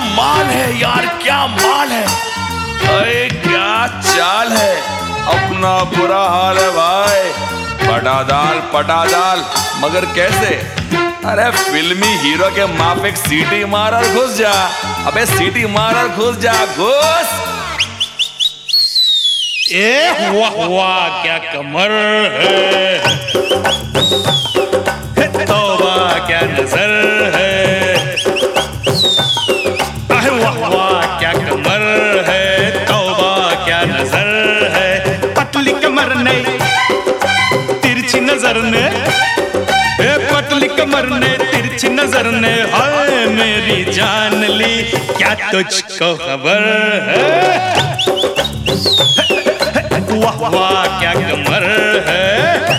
माल है यार, क्या माल है। अरे क्या चाल है, अपना बुरा हाल है भाई। पटा दाल मगर कैसे? अरे फिल्मी हीरो के माफिक सीटी मार और घुस जा। अबे सीटी मार और घुस जा, घुस। वाह वाह क्या कमर है, तौबा क्या नजर है। वाह वाह क्या कमर है, तौबा क्या नजर है। पतली कमर ने तिरछी नजर ने, पतली कमर ने तिरछी नजर ने, हाय मेरी जान ली, क्या तुझको खबर है। वाह वाह क्या कमर है,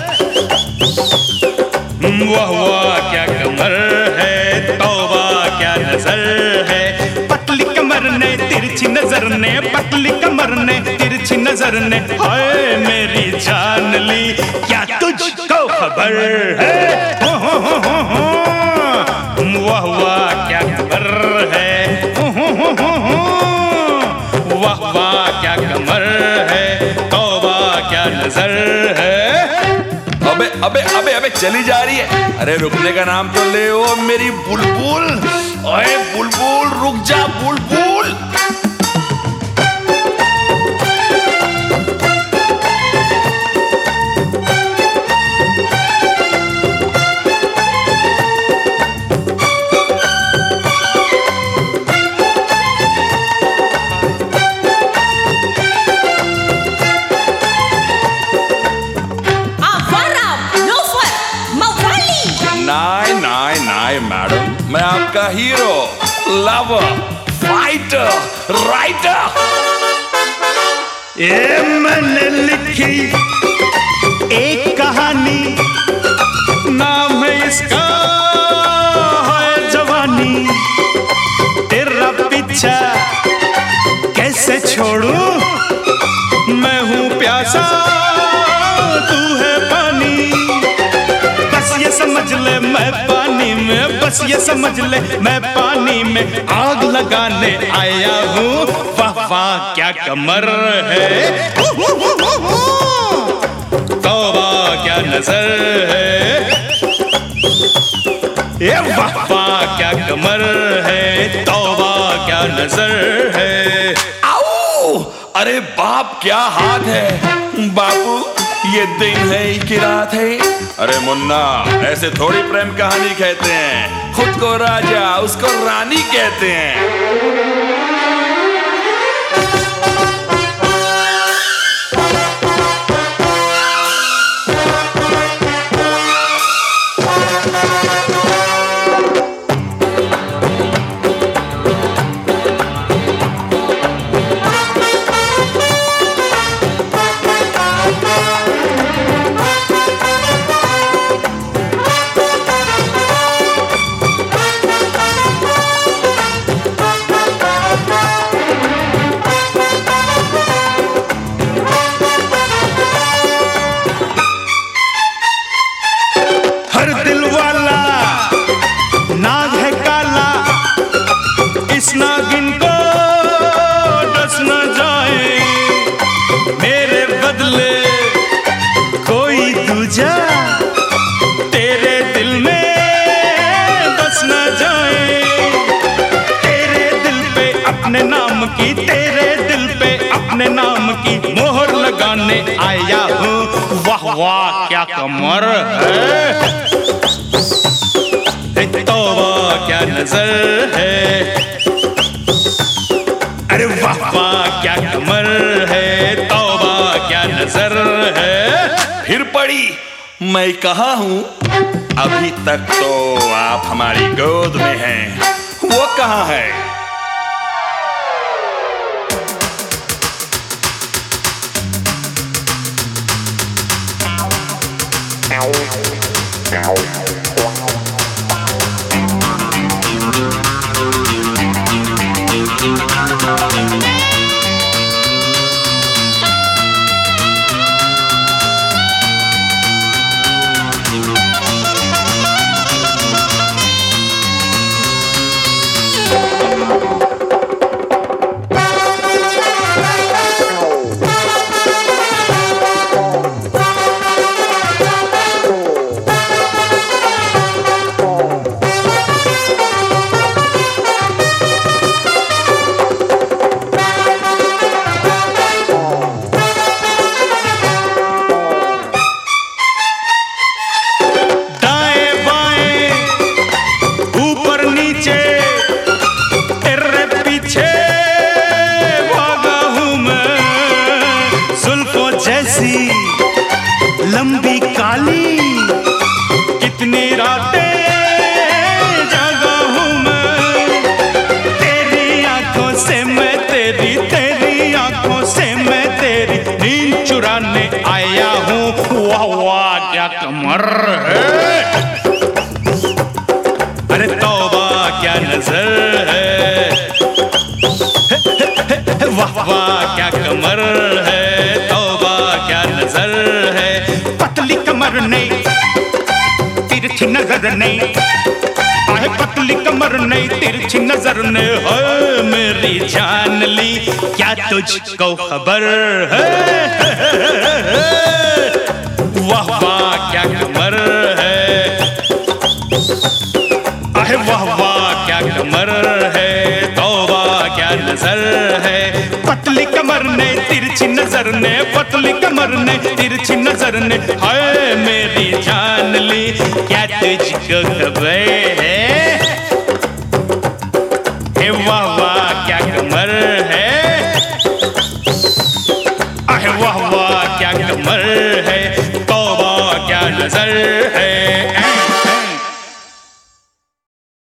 वाह वाह क्या कमर है, तौबा क्या नजर है। पतली कमर ने तिरछी नजर ने, पतली कमर ने तिरछी नजर ने, हाय मेरी जान ली, क्या तुझको खबर है। वाह वाह क्या कमर है, वाह वाह क्या कमर है, तौबा क्या नजर है। अबे अबे अबे अबे चली जा रही है। अरे रुकने का नाम तो ले ओ मेरी बुलबुल। ओए बुलबुल रुक जा बुलबुल। नहीं मैडम, मैं आपका हीरो, लवर, फाइटर, राइटर। ये मैंने लिखी एक कहानी, नाम है इसका है जवानी। तेरा पीछा कैसे छोड़ूं, मैं हूँ प्यासा तू है पानी। बस ये समझ ले मैं पानी में, बस ये समझ ले मैं पानी में आग लगाने आया हूँ। वाह वाह क्या कमर है, तौबा क्या नजर है। ये वाह वाह क्या कमर है, तौबा क्या नजर है। आओ अरे बाप क्या हाथ है बापू, ये दिन है कि रात है। अरे मुन्ना ऐसे थोड़ी प्रेम कहानी कहते हैं, खुद को राजा उसको रानी कहते हैं। नागिन को डस न जाए, मेरे बदले कोई दूजा तेरे दिल में बस न जाए। तेरे दिल पे अपने नाम की, तेरे दिल पे अपने नाम की मोहर लगाने आया हूँ। वाह वाह क्या कमर है, तौबा क्या नजर है। अरे वाह वाह क्या कमर है, तौबा क्या नजर है। फिर पड़ी मैं कहाँ हूँ, अभी तक तो आप हमारी गोद में हैं, वो कहाँ है। तेरी, तेरी आंखों से मैं तेरी नींद चुराने आया हूँ। वाह वाह क्या कमर है, अरे तौबा क्या नजर है, वाह वाह क्या कमर है, तौबा क्या नजर है। पतली कमर नहीं, तिरछी नजर नहीं, आहे पतली कमर नहीं, तिरछी नजर ने है मेरी जान ली, क्या तुझको खबर है। वाह वाह क्या कमर है, आहे वाह वाह क्या कमर है, तौबा क्या नजर है। पतली कमर ने, तिरछी नजर ने, पतली कमर ने, तिरछी नजर ने हाय मेरी जान ली, क्या तुझको खबर है। हे वाह वाह क्या कमर है, आहे वाह वाह क्या कमर है, तौबा क्या नजर है।